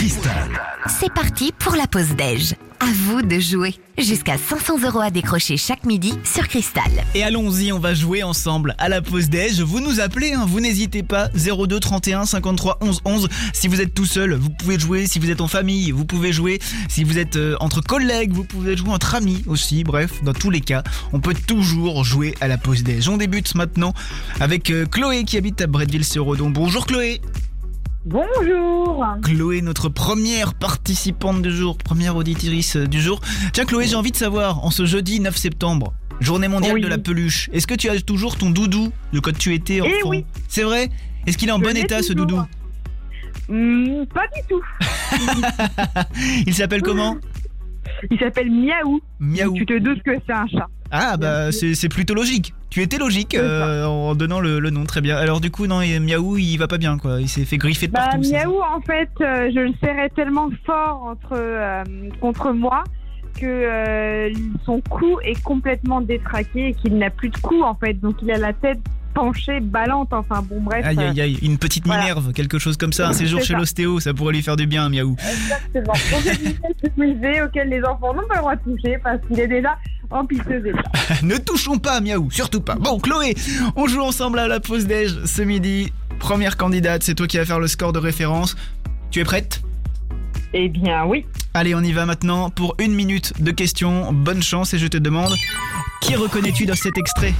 Cristal. C'est parti pour la pause déj. À vous de jouer. Jusqu'à 500 € à décrocher chaque midi sur Cristal. Et allons-y, on va jouer ensemble à la pause déj. Vous nous appelez, vous n'hésitez pas. 02 31 53 11 11. Si vous êtes tout seul, vous pouvez jouer. Si vous êtes en famille, vous pouvez jouer. Si vous êtes entre collègues, vous pouvez jouer entre amis aussi. Bref, dans tous les cas, on peut toujours jouer à la pause déj. On débute maintenant avec Chloé qui habite à Bretteville-sur-Odon. Bonjour Chloé. Bonjour. Chloé, notre première participante du jour, première auditrice du jour. Tiens Chloé, j'ai envie de savoir, en ce jeudi 9 septembre, journée mondiale de la peluche, est-ce que tu as toujours ton doudou de quand tu étais enfant? Oui. C'est vrai? Est-ce qu'il est en bon état ce doudou? Pas du tout. Il s'appelle comment? Il s'appelle Miaou. Miaou. Tu te doutes que c'est un chat. Ah bah c'est plutôt logique. Tu étais logique en donnant le nom, très bien. Alors du coup non, Miaou il va pas bien quoi, il s'est fait griffer de partout. Miaou en fait, je le serrais tellement fort contre moi que son cou est complètement détraqué et qu'il n'a plus de cou en fait, donc il a la tête penchée, ballante, enfin bon bref. Aïe, une petite Minerve, quelque chose comme ça, un séjour chez l'ostéo, ça pourrait lui faire du bien, Miaou. Exactement, donc c'est un musée auquel les enfants n'ont pas le droit de toucher parce qu'il est déjà en pisseuse état. Ne touchons pas à Miaou, surtout pas. Bon Chloé, on joue ensemble à la pause déj ce midi. Première candidate, c'est toi qui vas faire le score de référence. Tu es prête? Eh bien oui. Allez, on y va maintenant pour 1 minute de questions. Bonne chance et je te demande, qui reconnais-tu dans cet extrait?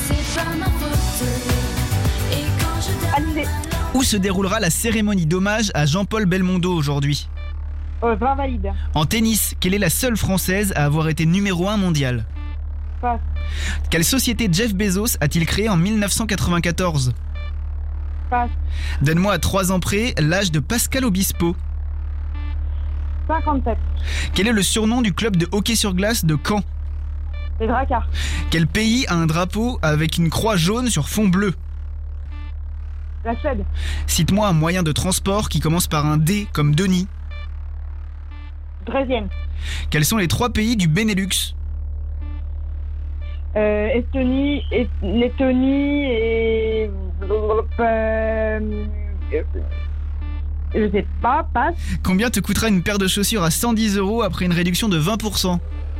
Alizé. Où se déroulera la cérémonie d'hommage à Jean-Paul Belmondo aujourd'hui? Vin valide. En tennis, quelle est la seule française à avoir été numéro 1 mondial? Passe. Quelle société Jeff Bezos a-t-il créée en 1994? Passe. Donne-moi à 3 ans près l'âge de Pascal Obispo. 57. Quel est le surnom du club de hockey sur glace de Caen? Les Dracards. Quel pays a un drapeau avec une croix jaune sur fond bleu? La Suède. Cite-moi un moyen de transport qui commence par un D comme Denis. Dresden. Quels sont les 3 pays du Benelux? Estonie, Lettonie et... je sais pas, passe. Combien te coûtera une paire de chaussures à 110 € après une réduction de 20%?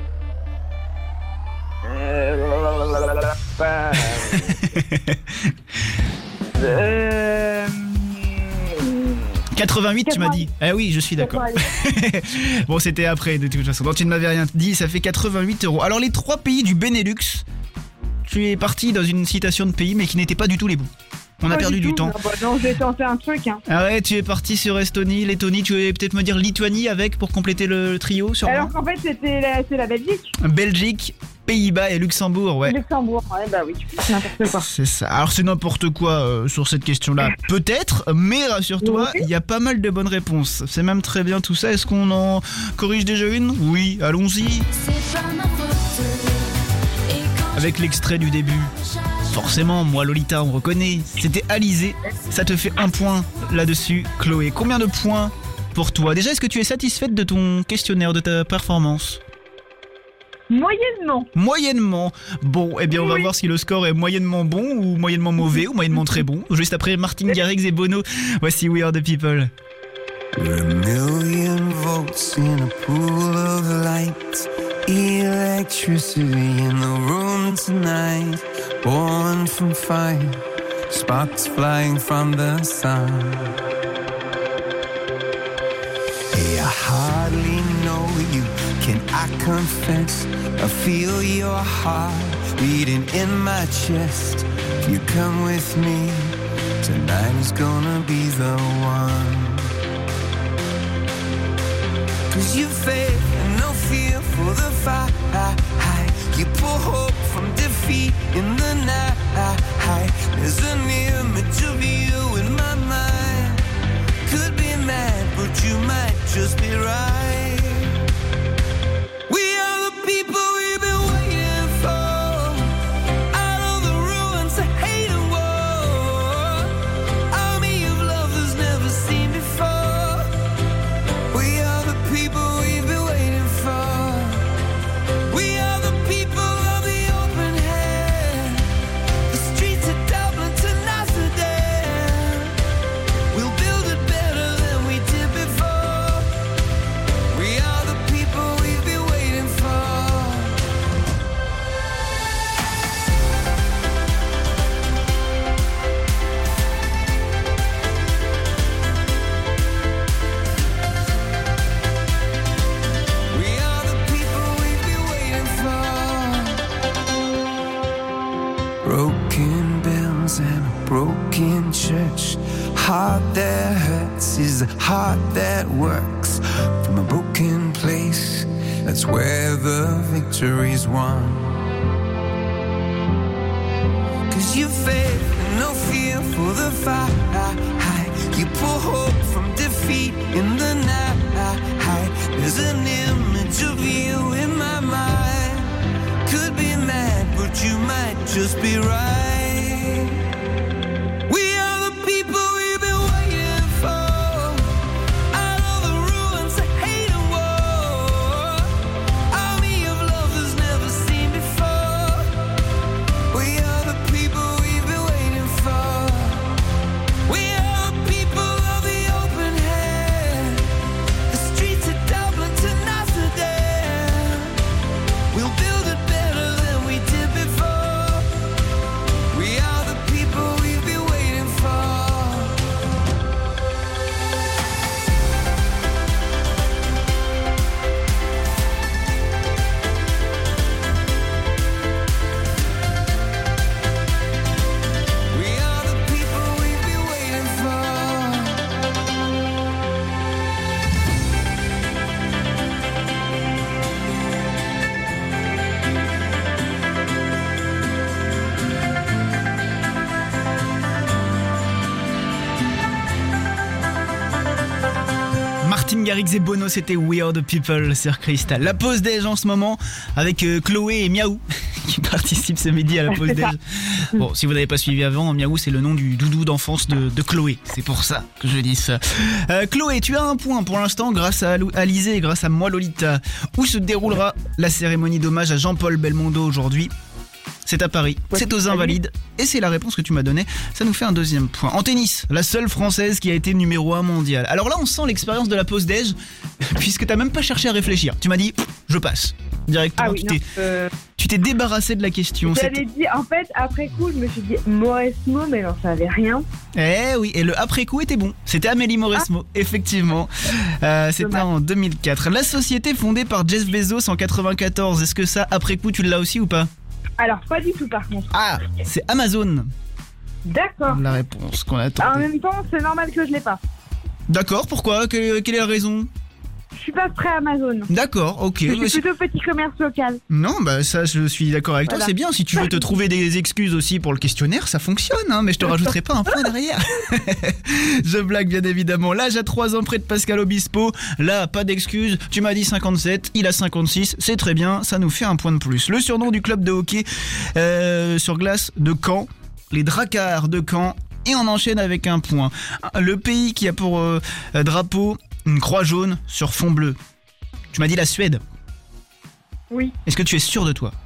88 tu m'as dit. Eh oui, je suis d'accord. Bon, c'était après de toute façon. Donc tu ne m'avais rien dit, ça fait 88 €. Alors les 3 pays du Benelux, tu es parti dans une citation de pays mais qui n'étaient pas du tout les bons. On a perdu du temps. Non, je vais tenter un truc. Ah ouais, tu es parti sur Estonie, Lettonie, tu veux peut-être me dire Lituanie avec pour compléter le trio sur alors qu'en fait c'est la Belgique. Belgique, Pays-Bas et Luxembourg, ouais. Luxembourg, ouais, bah oui, c'est n'importe quoi. C'est ça. Alors c'est n'importe quoi sur cette question-là. Peut-être, mais rassure-toi, il y a pas mal de bonnes réponses. C'est même très bien tout ça. Est-ce qu'on en corrige déjà une? Oui, allons-y. Avec l'extrait du début. Forcément, moi Lolita, on reconnaît. C'était Alizé. Ça te fait 1 point là-dessus, Chloé. Combien de points pour toi? Déjà, est-ce que tu es satisfaite de ton questionnaire, de ta performance? Moyennement. Moyennement. Bon, eh bien on va voir si le score est moyennement bon ou moyennement mauvais ou moyennement très bon. Juste après Martin Garrix et Bono. Voici We Are The People. We're a million volts in a pool of light. Electricity in the room tonight. Born from fire. Sparks flying from the sun. Hey, I hardly know you. Can I confess? I feel your heart beating in my chest. If you come with me, tonight is gonna be the one. 'Cause you faith and no fear for the fight. You pull hope from defeat in the night. There's an image of you in my mind. Could be mad, but you might just be right. We are the people we've been waiting for. Out of the ruins of hate and war. Army of love that's never seen before. We are the people we've been waiting for. We are the people of the open hand. The streets of Dublin to Amsterdam. We'll build it better than we did before. heart that hurts is a heart that works. From a broken place, that's where the victory's won. 'Cause you faith and no fear for the fight. You pull hope from defeat in the night. There's an image of you in my mind. Could be mad, but you might just be right. We are the people we've been waiting for. Out of the ruins of hate and war. Army of love that's never seen before. We are the people we've been waiting for. We are the people of the open hand. The streets of Dublin to Amsterdam. We'll build it better than we did before. We are the people we've been waiting for. We are the people we've been waiting for. Martin Garrix et Bono, c'était We Are The People sur Cristal. La pause déj en ce moment avec Chloé et Miaou qui participent ce midi à la pause déj. Bon, si vous n'avez pas suivi avant, Miaou c'est le nom du doudou d'enfance de Chloé. C'est pour ça que je dis ça. Chloé, tu as un point pour l'instant grâce à Alizé et grâce à moi Lolita. Où se déroulera la cérémonie d'hommage à Jean-Paul Belmondo aujourd'hui? C'est à Paris, c'est aux Invalides, et c'est la réponse que tu m'as donnée, ça nous fait un deuxième point. En tennis, la seule française qui a été numéro 1 mondial. Alors là on sent l'expérience de la pause déj, puisque t'as même pas cherché à réfléchir. Tu m'as dit, je passe, directement. Ah oui, tu t'es débarrassé de la question. J'avais dit, en fait, après coup, je me suis dit Mauresmo, mais j'en savais rien. Eh oui, et le après coup était bon. C'était Amélie Mauresmo, effectivement. C'était en 2004. La société fondée par Jeff Bezos en 94. Est-ce que ça, après coup, tu l'as aussi ou pas? Alors, pas du tout, par contre. Ah, c'est Amazon. D'accord. La réponse qu'on attend. En même temps, c'est normal que je l'ai pas. D'accord, pourquoi? Quelle est la raison? Je suis pas prêt à Amazon. D'accord, ok. Je suis plutôt petit commerce local. Non, bah ça, je suis d'accord avec toi, Voilà. c'est bien. Si tu veux te trouver des excuses aussi pour le questionnaire, ça fonctionne, hein, mais je te rajouterai pas un point derrière. Je blague, bien évidemment. Là, j'ai 3 ans près de Pascal Obispo. Là, pas d'excuses. Tu m'as dit 57, il a 56. C'est très bien, ça nous fait un point de plus. Le surnom du club de hockey sur glace de Caen, les Dracards de Caen. Et on enchaîne avec un point. Le pays qui a pour drapeau une croix jaune sur fond bleu. Tu m'as dit la Suède. Oui. Est-ce que tu es sûr de toi?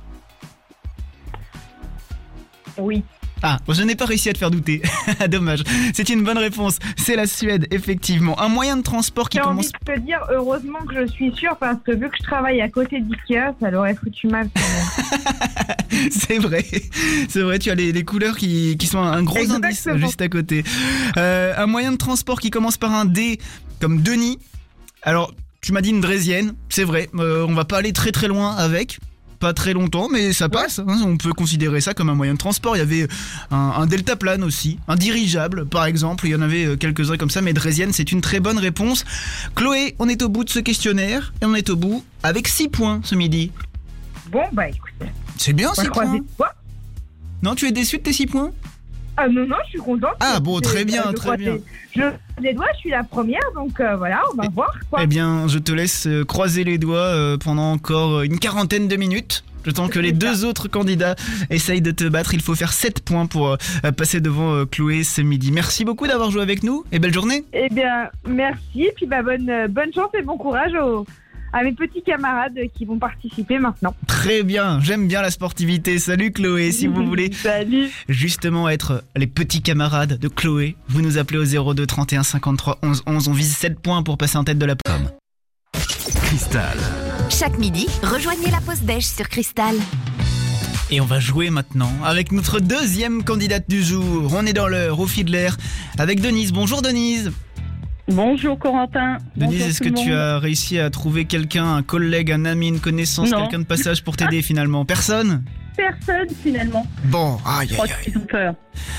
Oui. Ah, je n'ai pas réussi à te faire douter. Dommage. C'est une bonne réponse. C'est la Suède, effectivement. Un moyen de transport qui J'ai commence... envie de te dire, heureusement que je suis sûre, parce que vu que je travaille à côté d'Ikea, ça l'aurait foutu mal. C'est vrai. C'est vrai, tu as les couleurs qui sont un gros indice Exactement. juste à côté. Un moyen de transport qui commence par un D, comme Denis. Alors, tu m'as dit une Draisienne. C'est vrai. On va pas aller très très loin avec. Pas très longtemps, mais ça passe, hein, on peut considérer ça comme un moyen de transport. Il y avait un deltaplane aussi, un dirigeable par exemple, il y en avait quelques-uns comme ça, mais Draisienne, c'est une très bonne réponse. Chloé, on est au bout de ce questionnaire, et on est au bout avec 6 points ce midi. Bon, bah écoute, C'est bien on va 6 croiser points. les doigts. Non, tu es déçu de tes 6 points? Ah non, je suis contente. Ah bon, très bien, Je très croise bien. Je croise les doigts, je suis la première, donc voilà, on va voir quoi. Eh bien, je te laisse croiser les doigts pendant encore une quarantaine de minutes. Le temps que les 2 autres candidats essayent de te battre, il faut faire 7 points pour passer devant Chloé ce midi. Merci beaucoup d'avoir joué avec nous et belle journée. Eh bien, merci, et puis bah, bonne chance et bon courage à mes petits camarades qui vont participer maintenant. Très bien, j'aime bien la sportivité. Salut Chloé, si vous voulez Salut. justement être les petits camarades de Chloé, vous nous appelez au 02 31 53 11 11. On vise 7 points pour passer en tête de la pomme. Cristal. Chaque midi, rejoignez la pause déj sur Cristal. Et on va jouer maintenant avec notre deuxième candidate du jour. On est dans l'heure au fil de l'air avec Denise. Bonjour Denise. Bonjour Corentin. Denise, Bonjour est-ce tout que le tu monde. as réussi à trouver quelqu'un, un collègue, un ami, une connaissance, Non. quelqu'un de passage pour t'aider finalement? Personne? Personne finalement. Bon, aïe Je crois aïe aïe. qu'ils ont peur.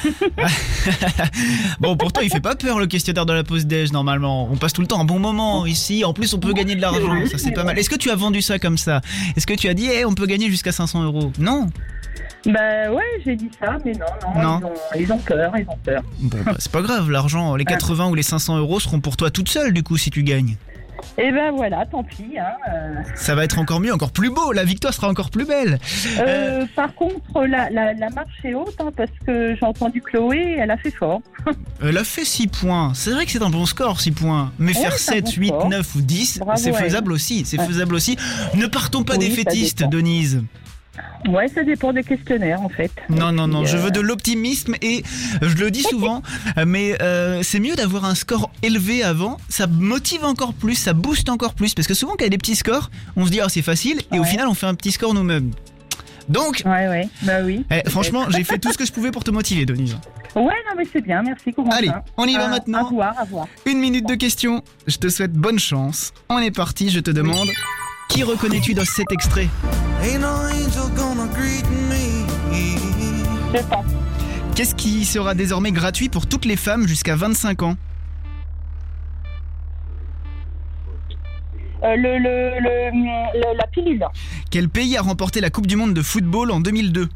Bon, pourtant il fait pas peur le questionnaire de la pause déj normalement. On passe tout le temps un bon moment ici. En plus on peut gagner de l'argent, ça c'est pas mal. Est-ce que tu as vendu ça comme ça? Est-ce que tu as dit on peut gagner jusqu'à 500 €? Non. Bah ouais, j'ai dit ça, mais non. Ils ont peur. Bon bah, c'est pas grave, l'argent, les 80 ou les 500 € seront pour toi toute seule du coup si tu gagnes. Et ben voilà, tant pis. Ça va être encore mieux, encore plus beau, la victoire sera encore plus belle. Par contre, la marche est haute parce que j'ai entendu Chloé, elle a fait fort. Elle a fait 6 points, c'est vrai que c'est un bon score 6 points. Mais Ouais, faire c'est un 7, bon 8, score. 9 ou 10, Bravo, c'est ouais. faisable aussi, faisable aussi. Ne partons pas Oui, ça défaitistes, dépend. Denise. Ouais, ça dépend des questionnaires en fait. Non, Et puis, je veux de l'optimisme et je le dis souvent, mais c'est mieux d'avoir un score élevé avant, ça motive encore plus, ça booste encore plus, parce que souvent quand il y a des petits scores, on se dit c'est facile et au Ouais. final on fait un petit score nous-mêmes. Donc, Ouais, bah oui. franchement, j'ai fait tout ce que je pouvais pour te motiver, Denise. Ouais, non mais c'est bien, merci Corentin. Allez, on y va maintenant. À voir. 1 minute de questions, je te souhaite bonne chance. On est parti, je te demande, qui reconnais-tu dans cet extrait? Ain't no angel gonna greet me. Je pense. Qu'est-ce qui sera désormais gratuit pour toutes les femmes jusqu'à 25 ans? La pilule. Quel pays a remporté la Coupe du Monde de football en 2002?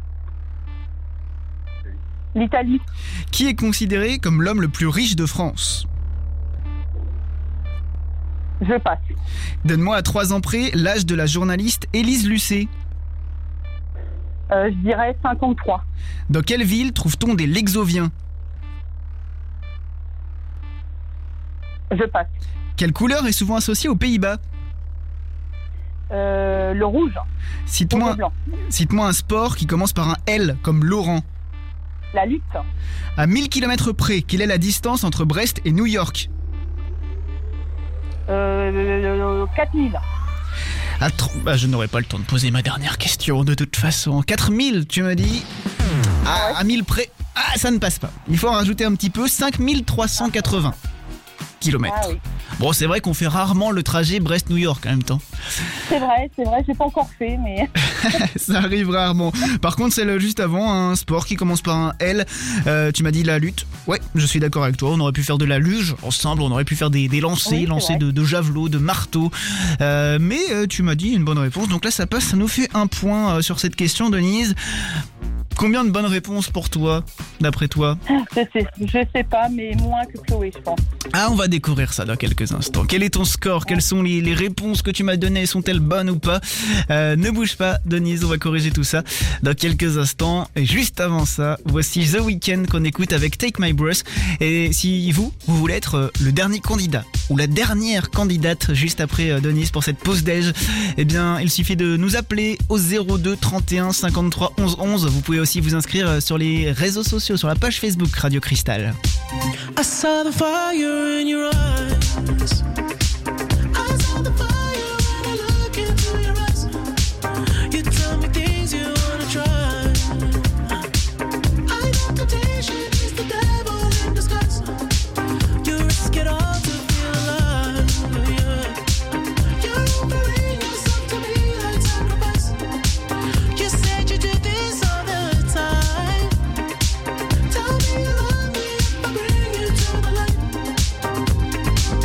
L'Italie. Qui est considéré comme l'homme le plus riche de France? Je passe. Donne-moi à 3 ans près l'âge de la journaliste Élise Lucet. Je dirais 53. Dans quelle ville trouve-t-on des Lexoviens? Je passe. Quelle couleur est souvent associée aux Pays-Bas? Le rouge. Rouge Cite-moi et blanc. cite-moi un sport qui commence par un L comme Laurent. La lutte. À 1000 km près, quelle est la distance entre Brest et New York? 4000. Je n'aurai pas le temps de poser ma dernière question de toute façon. 4000, tu me dis? À 1000 près, ça ne passe pas. Il faut en rajouter un petit peu, 5380 km. Ah oui. Bon, c'est vrai qu'on fait rarement le trajet Brest-New York en même temps. C'est vrai, j'ai pas encore fait, mais. Ça arrive rarement. Par contre, celle juste avant, un sport qui commence par un L. Tu m'as dit la lutte. Ouais, je suis d'accord avec toi. On aurait pu faire de la luge ensemble. On aurait pu faire des lancers, Oui, c'est lancers vrai. de javelots, de marteaux. Mais tu m'as dit une bonne réponse. Donc là, ça passe. Ça nous fait un point sur cette question, Denise. Combien de bonnes réponses pour toi, d'après toi? Je sais pas, mais moins que Chloé, je pense. On va découvrir ça dans quelques instants. Quel est ton score? Quelles sont les réponses que tu m'as données? Sont-elles bonnes ou pas? Ne bouge pas, Denise, on va corriger tout ça dans quelques instants. Et juste avant ça, voici The Weeknd qu'on écoute avec Take My Breath. Et si vous voulez être le dernier candidat ou la dernière candidate juste après Denise pour cette pause déj, eh bien, il suffit de nous appeler au 02 31 53 11 11. Vous pouvez aussi vous inscrire sur les réseaux sociaux, sur la page Facebook Radio Cristal. I saw the fire in your eyes. I saw the fire when I look into your eyes. You tell me things you wanna try. I know temptation is the devil in disguise. You risk it all to feel alive. Yeah. You're offering yourself to me like sacrifice. You said you do this all the time. Tell me you love me if I bring you to the light.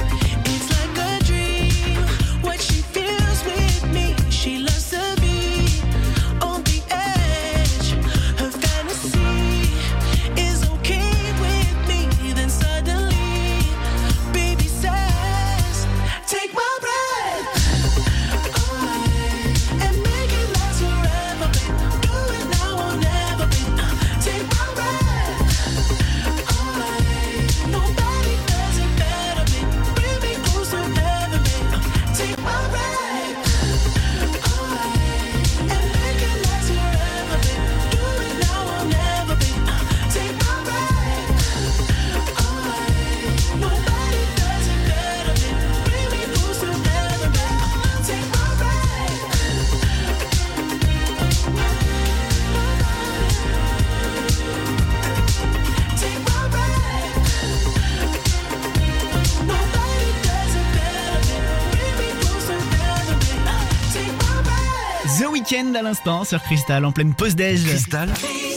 Weeknd à l'instant sur Cristal en pleine pause déj. Cristal.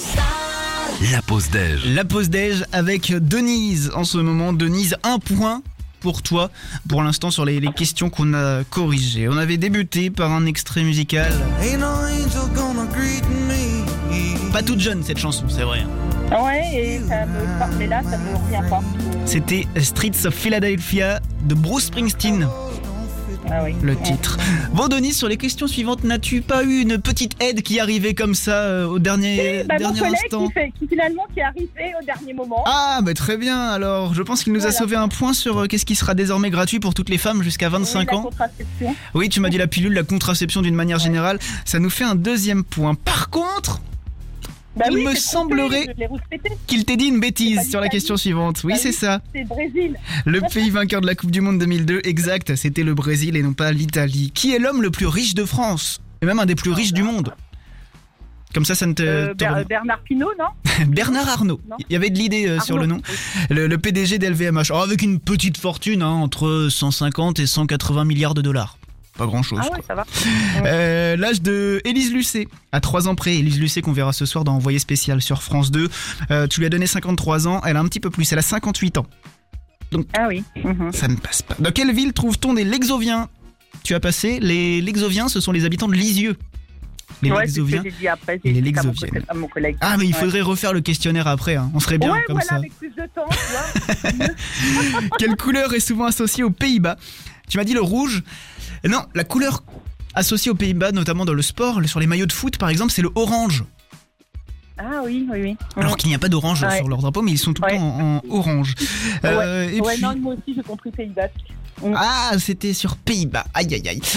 La pause déj. La pause déj avec Denise en ce moment. Denise, 1 point pour toi pour l'instant sur les questions qu'on a corrigées. On avait débuté par un extrait musical. Ain't no angel gonna greet me. Pas toute jeune cette chanson, c'est vrai. Ouais, et ça me parlait là, ça me revient pas. C'était Streets of Philadelphia de Bruce Springsteen, Ah oui. le titre. Bon Denise, sur les questions suivantes, n'as-tu pas eu une petite aide qui arrivait comme ça au dernier Mon dernier collègue instant? qui finalement est arrivé au dernier moment. Ah bah très bien, alors je pense qu'il nous a Voilà. sauvé un point sur qu'est-ce qui sera désormais gratuit pour toutes les femmes jusqu'à 25 la ans. contraception. Oui, tu m'as dit la pilule, la contraception d'une manière générale, ça nous fait un 2e point. Par contre, Bah Il oui, me c'est semblerait- trompé, je l'ai rouspété. qu'il t'ait dit une C'est bêtise pas sur la l'Italie. question suivante. Oui, Bah c'est oui. ça. C'est le Brésil. Le pays vainqueur de la Coupe du Monde 2002, exact, c'était le Brésil et non pas l'Italie. Qui est l'homme le plus riche de France? Et même un des plus riches du monde. Comme ça ne te... Bernard Pinault, non? Bernard Arnault. Non. Il y avait de l'idée sur le nom. Le PDG d'LVMH. Oh, avec une petite fortune, hein, entre 150 et 180 milliards de dollars. Pas grand chose. Ah ouais, ça va. L'âge de Élise Lucet, à 3 ans près. Élise Lucet qu'on verra ce soir dans Envoyé spécial sur France 2. Tu lui as donné 53 ans, elle a un petit peu plus, elle a 58 ans. Ah oui. Mhm. Ça ne passe pas. Dans quelle ville trouve-t-on des Lexoviens? Tu as passé, les Lexoviens, ce sont les habitants de Lisieux. Les Ouais, c'est ce que Lexoviens. j'ai dit après. et les J'ai dit Lexoviennes. à mon collègue. Ah mais il Ouais. faudrait refaire le questionnaire après, hein. On serait bien Ouais, comme voilà, ça. avec plus de temps, tu vois. Quelle couleur est souvent associée aux Pays-Bas? Tu m'as dit le rouge. Non, la couleur associée aux Pays-Bas, notamment dans le sport, sur les maillots de foot par exemple, c'est le orange. Ah oui, oui, oui. Alors qu'il n'y a pas d'orange Ouais. sur leur drapeau, mais ils sont tout le Ouais. temps en orange. Et Ouais, puis- non, moi aussi j'ai compris Pays Basque. Ah, c'était sur Pays-Bas. Aïe, aïe, aïe.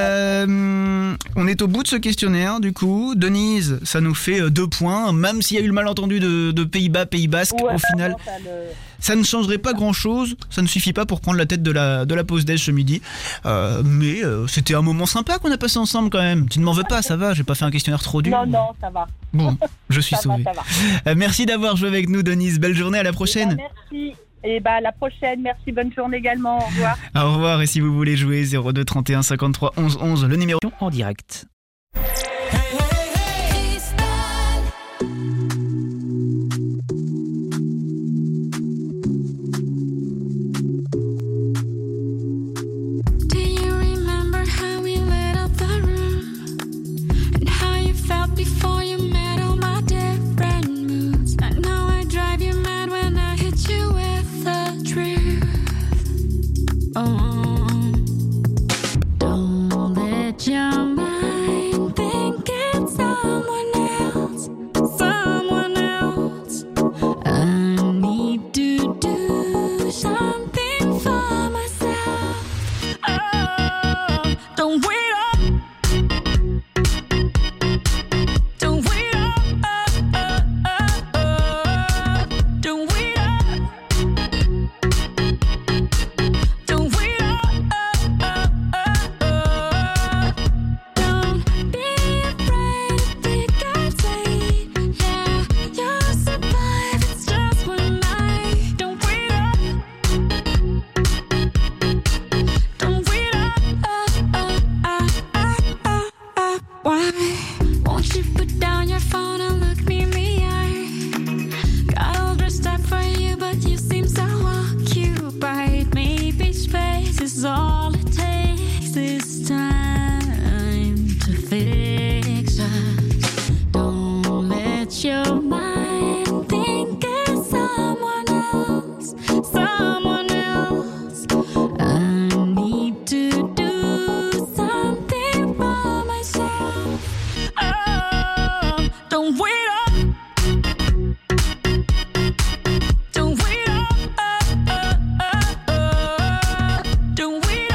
On est au bout de ce questionnaire, du coup. Denise, ça nous fait 2 points. Même s'il y a eu le malentendu de Pays-Bas, Pays Basque, Ouais, au final, vraiment, t'as le- ça ne changerait pas grand-chose. Ça ne suffit pas pour prendre la tête de la pause déj ce midi. Mais c'était un moment sympa qu'on a passé ensemble quand même. Tu ne m'en veux pas, ça va. J'ai pas fait un questionnaire trop dur. Non, non, ça va. Bon, je suis Ça va, sauvé. ça va. Merci d'avoir joué avec nous, Denise. Belle journée, à la prochaine. Merci. Et bah, à la prochaine. Merci, bonne journée également. Au revoir. Au revoir, et si vous voulez jouer, 02 31 53 11 11, le numéro en direct. Do you remember how we lit up the room? And how you felt before you met all my different moods? I know I drive you mad when I hit you with the truth. Oh, don't let your mind think it's someone else. Someone else. I need to do something for myself. Oh, don't wait up. Don't wait up. Don't wait up. Don't wait up. Don't be afraid to think outside. Yeah, you'll survive. It's just one night. Don't wait up. Don't wait up. Why won't you put down your phone and look me in the eye? Got all dressed up for you, but you seem so occupied. Maybe space is all it takes this time to fix us. Don't let your mind think of someone else. Someone else. I need to do something for myself. Oh, don't wait up. Don't wait up. Don't wait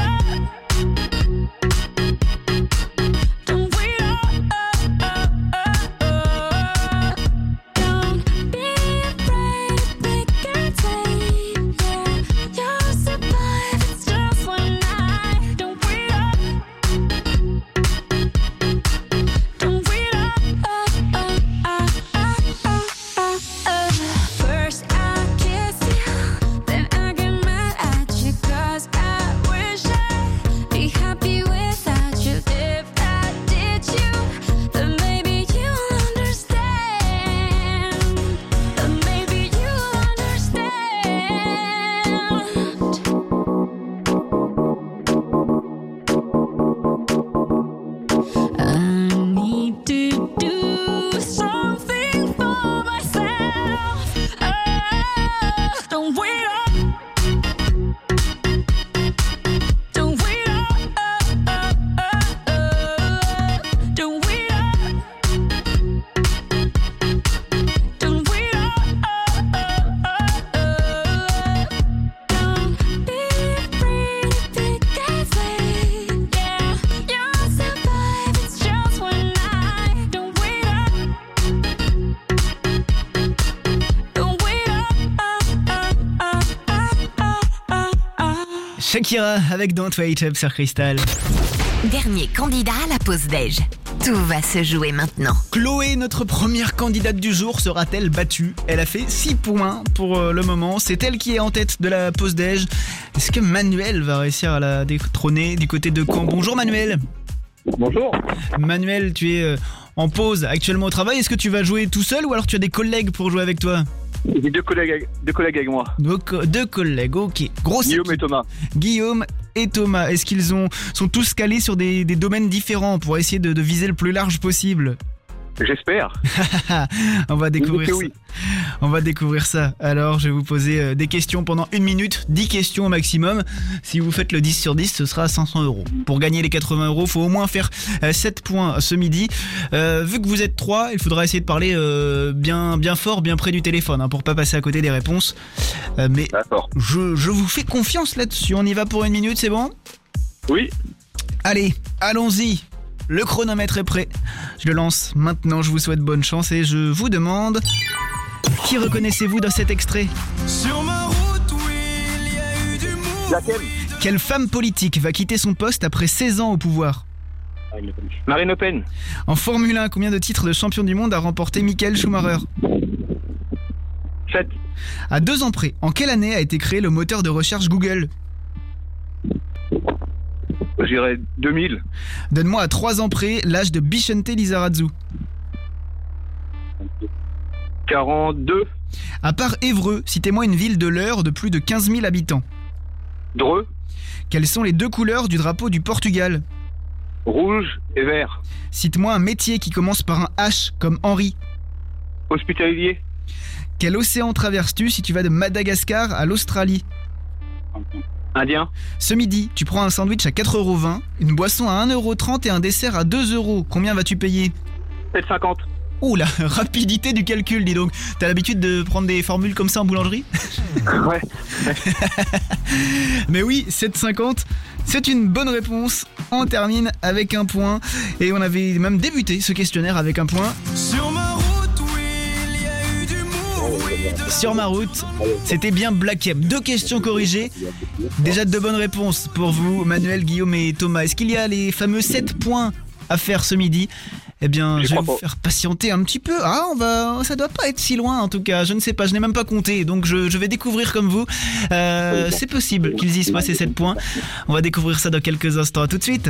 Shakira avec Don't Wait Up sur Cristal. Dernier candidat à la pause déj. Tout va se jouer maintenant. Chloé, notre première candidate du jour, sera-t-elle battue? Elle a fait 6 points pour le moment. C'est elle qui est en tête de la pause déj. Est-ce que Manuel va réussir à la détrôner du côté de Caen? Bonjour Manuel. Bonjour. Manuel, tu es en pause actuellement au travail. Est-ce que tu vas jouer tout seul ou alors tu as des collègues pour jouer avec toi? J'ai deux collègues avec moi. Deux collègues, ok. Grosse Guillaume équipe. et Thomas. Guillaume et Thomas, est-ce qu'ils sont tous calés sur des domaines différents pour essayer de viser le plus large possible? J'espère. On va découvrir ça. Oui. On va découvrir ça. Alors, je vais vous poser des questions pendant 1 minute, 10 questions au maximum. Si vous faites le 10 sur 10, ce sera 500 €. Pour gagner les 80 €, il faut au moins faire 7 points ce midi. Vu que vous êtes 3, il faudra essayer de parler bien fort, bien près du téléphone, pour pas passer à côté des réponses. Mais D'accord. je vous fais confiance là-dessus. On y va pour 1 minute, c'est bon? Oui. Allez, allons-y. Le chronomètre est prêt. Je le lance maintenant, je vous souhaite bonne chance et je vous demande... Qui reconnaissez-vous dans cet extrait? Sur ma route, oui, il y a eu du mouvement. Laquelle? Quelle femme politique va quitter son poste après 16 ans au pouvoir? Marine Le Pen. En Formule 1, combien de titres de champion du monde a remporté Michael Schumacher? 7. À 2 ans près, en quelle année a été créé le moteur de recherche Google? J'irais 2000. Donne-moi à 3 ans près l'âge de Bicente Lizarazu. 42. À part Évreux, citez-moi une ville de l'Eure de plus de 15 000 habitants. Dreux. Quelles sont les 2 couleurs du drapeau du Portugal? Rouge et vert. Cite-moi un métier qui commence par un H comme Henri. Hospitalier. Quel océan traverses-tu si tu vas de Madagascar à l'Australie? Indien. Ce midi, tu prends un sandwich à 4,20 €, une boisson à 1,30 € et un dessert à 2 €. Combien vas-tu payer? 7,50. Ouh, la rapidité du calcul, dis donc. T'as l'habitude de prendre des formules comme ça en boulangerie? Ouais. Mais oui, 7,50, c'est une bonne réponse. On termine avec 1 point. Et on avait même débuté ce questionnaire avec 1 point. Sur ma route, oui, il y a eu du mouvement. Sur ma route, c'était bien Black M. 2 questions corrigées. Déjà 2 bonnes réponses pour vous, Manuel, Guillaume et Thomas. Est-ce qu'il y a les fameux 7 points à faire ce midi? Eh bien, je vais vous faire patienter un petit peu. Ça doit pas être si loin en tout cas. Je ne sais pas, je n'ai même pas compté. Donc je vais découvrir comme vous. C'est possible qu'ils y soient ces 7 points. On va découvrir ça dans quelques instants. À tout de suite.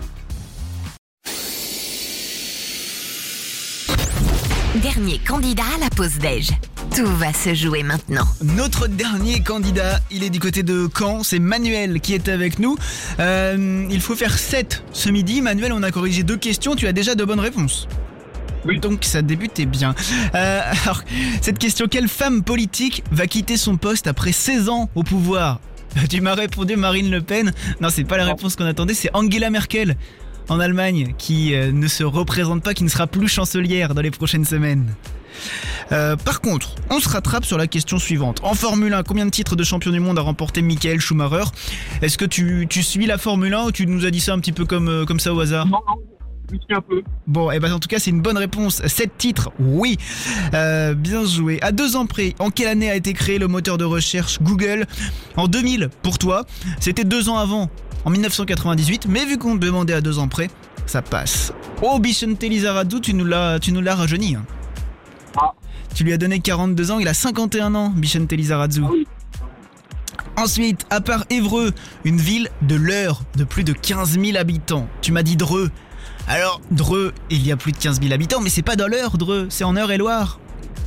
Dernier candidat à la pause déj. Tout va se jouer maintenant. Notre dernier candidat, il est du côté de Caen, c'est Manuel qui est avec nous. Il faut faire 7 ce midi. Manuel, on a corrigé 2 questions, tu as déjà de bonnes réponses. Oui. Donc ça débutait bien. Alors, cette question, quelle femme politique va quitter son poste après 16 ans au pouvoir? Tu m'as répondu Marine Le Pen. Non, c'est pas la réponse qu'on attendait, c'est Angela Merkel en Allemagne qui ne se représente pas, qui ne sera plus chancelière dans les prochaines semaines. Par contre, on se rattrape sur la question suivante. En Formule 1, combien de titres de champion du monde a remporté Michael Schumacher? Est-ce que tu suis la Formule 1 ou tu nous as dit ça un petit peu comme ça au hasard? Non, je suis un peu. Bon, en tout cas, c'est une bonne réponse. 7 titres, oui. Bien joué. À 2 ans près, en quelle année a été créé le moteur de recherche Google? En 2000, pour toi. C'était 2 ans avant, en 1998. Mais vu qu'on te demandait à 2 ans près, ça passe. Oh, Bicente Lizarazu, tu nous l'as rajeuni. Tu lui as donné 42 ans, il a 51 ans, Bicente Lizarazu. Ensuite, à part Évreux, une ville de l'Eure de plus de 15 000 habitants. Tu m'as dit Dreux. Alors, Dreux, il y a plus de 15 000 habitants, mais c'est pas dans l'Eure, Dreux, c'est en Eure-et-Loire.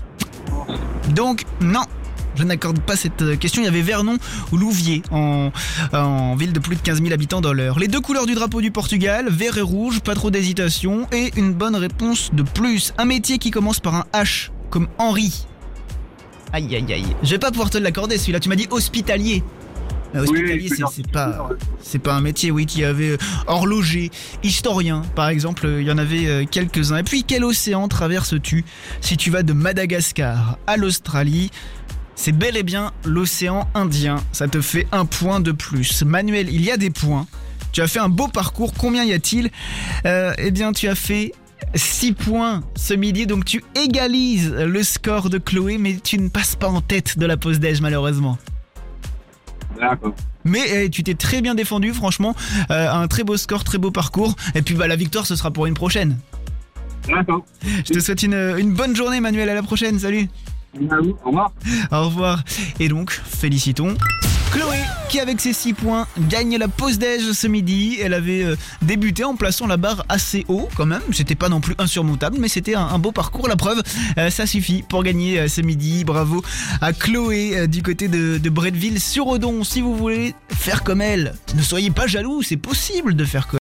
Donc, non, je n'accorde pas cette question. Il y avait Vernon ou Louviers en ville de plus de 15 000 habitants dans l'Eure. Les 2 couleurs du drapeau du Portugal, vert et rouge, pas trop d'hésitation. Et une bonne réponse de plus. Un métier qui commence par un H, comme Henri. Aïe aïe aïe. Je vais pas pouvoir te l'accorder celui-là. Tu m'as dit hospitalier. Hospitalier, c'est pas un métier, oui. Il y avait horloger, historien, par exemple. Il y en avait quelques-uns. Et puis, quel océan traverses-tu si tu vas de Madagascar à l'Australie? C'est bel et bien l'océan Indien. Ça te fait 1 point de plus. Manuel, il y a des points. Tu as fait un beau parcours. Combien y a-t-il? Eh bien, tu as fait 6 points ce midi, donc tu égalises le score de Chloé, mais tu ne passes pas en tête de la pause déj malheureusement. D'accord. Mais tu t'es très bien défendu, franchement. Un très beau score, très beau parcours. Et puis la victoire, ce sera pour une prochaine. D'accord. Je te souhaite une bonne journée, Manuel. À la prochaine. Salut. À vous. Au revoir. Au revoir. Et donc, félicitons Chloé, qui avec ses 6 points gagne la pause déj ce midi. Elle avait débuté en plaçant la barre assez haut quand même. C'était pas non plus insurmontable, mais c'était un beau parcours. La preuve, ça suffit pour gagner ce midi. Bravo à Chloé du côté de Bretteville-sur-Odon. Si vous voulez faire comme elle, ne soyez pas jaloux, c'est possible de faire comme